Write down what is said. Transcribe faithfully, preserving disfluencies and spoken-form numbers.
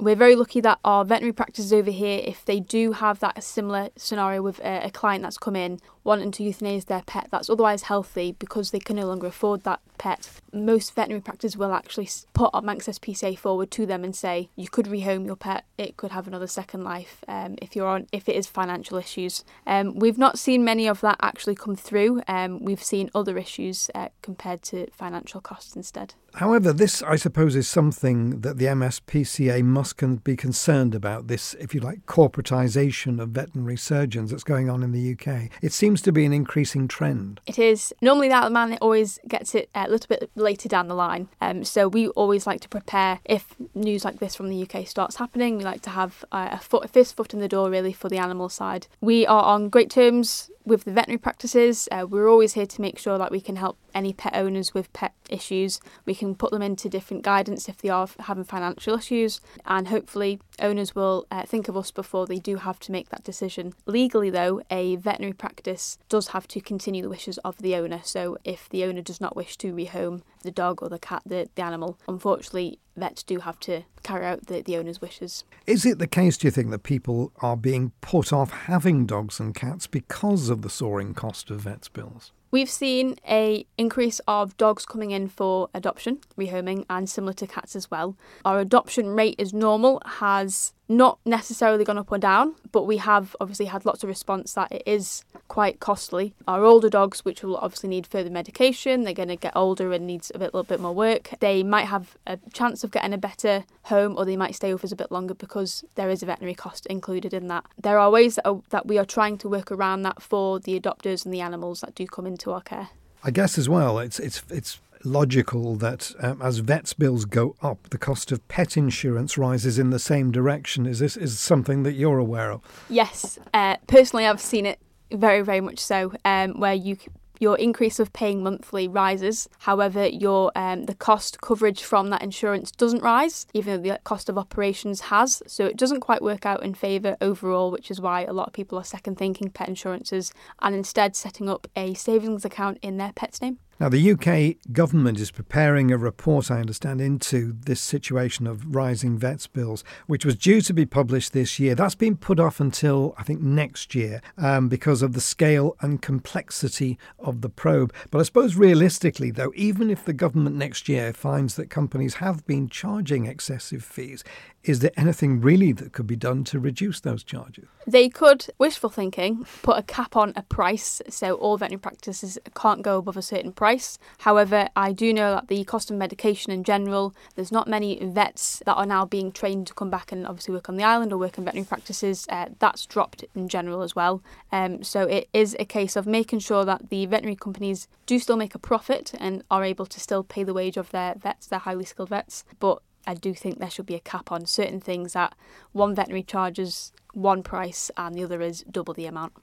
We're very lucky that our veterinary practices over here, if they do have that similar scenario with a, a client that's come in wanting to euthanize their pet that's otherwise healthy because they can no longer afford that pet, most veterinary practices will actually put our Manx P C A forward to them and say, you could rehome your pet, it could have another second life um, if you're on if it is financial issues. Um, we've not seen many of that actually come through. Um, we've seen other issues uh, compared to financial costs instead. However, this, I suppose, is something that the M S P C A must con- be concerned about, this, if you like, corporatisation of veterinary surgeons that's going on in the U K. It seems to be an increasing trend. It is. Normally that man always gets it a little bit later down the line. Um, so we always like to prepare if news like this from the U K starts happening. We like to have uh, a, foot, a first foot in the door really for the animal side. We are on great terms with the veterinary practices. Uh, we're always here to make sure that we can help any pet owners with pet issues. We can put them into different guidance if they are having financial issues, and hopefully owners will uh, think of us before they do have to make that decision. Legally though, a veterinary practice does have to continue the wishes of the owner. So if the owner does not wish to rehome the dog or the cat, the, the animal, unfortunately vets do have to carry out the, the owner's wishes. Is it the case, do you think, that people are being put off having dogs and cats because of the soaring cost of vets' bills? We've seen a increase of dogs coming in for adoption, rehoming, and similar to cats as well. Our adoption rate is normal, has not necessarily gone up or down, but we have obviously had lots of response that it is quite costly. Our older dogs, which will obviously need further medication, they're going to get older and needs a bit, little bit more work. They might have a chance of getting a better home, or they might stay with us a bit longer because there is a veterinary cost included in that. There are ways that, are, that we are trying to work around that for the adopters and the animals that do come into our care. I guess as well, it's it's it's logical that um, as vets' bills go up, the cost of pet insurance rises in the same direction. Is this is something that you're aware of? Yes, uh, personally, I've seen it very, very much so, um, where you your increase of paying monthly rises. However, your um, the cost coverage from that insurance doesn't rise, even though the cost of operations has. So it doesn't quite work out in favour overall, which is why a lot of people are second thinking pet insurances and instead setting up a savings account in their pet's name. Now, the U K government is preparing a report, I understand, into this situation of rising vets' bills, which was due to be published this year. That's been put off until, I think, next year um, because of the scale and complexity of the probe. But I suppose realistically, though, even if the government next year finds that companies have been charging excessive fees, is there anything really that could be done to reduce those charges? They could, wishful thinking, put a cap on a price, so all veterinary practices can't go above a certain price. However, I do know that the cost of medication in general, there's not many vets that are now being trained to come back and obviously work on the island or work in veterinary practices. Uh, that's dropped in general as well. Um, so it is a case of making sure that the veterinary companies do still make a profit and are able to still pay the wage of their vets, their highly skilled vets, but I do think there should be a cap on certain things that one veterinary charges one price and the other is double the amount.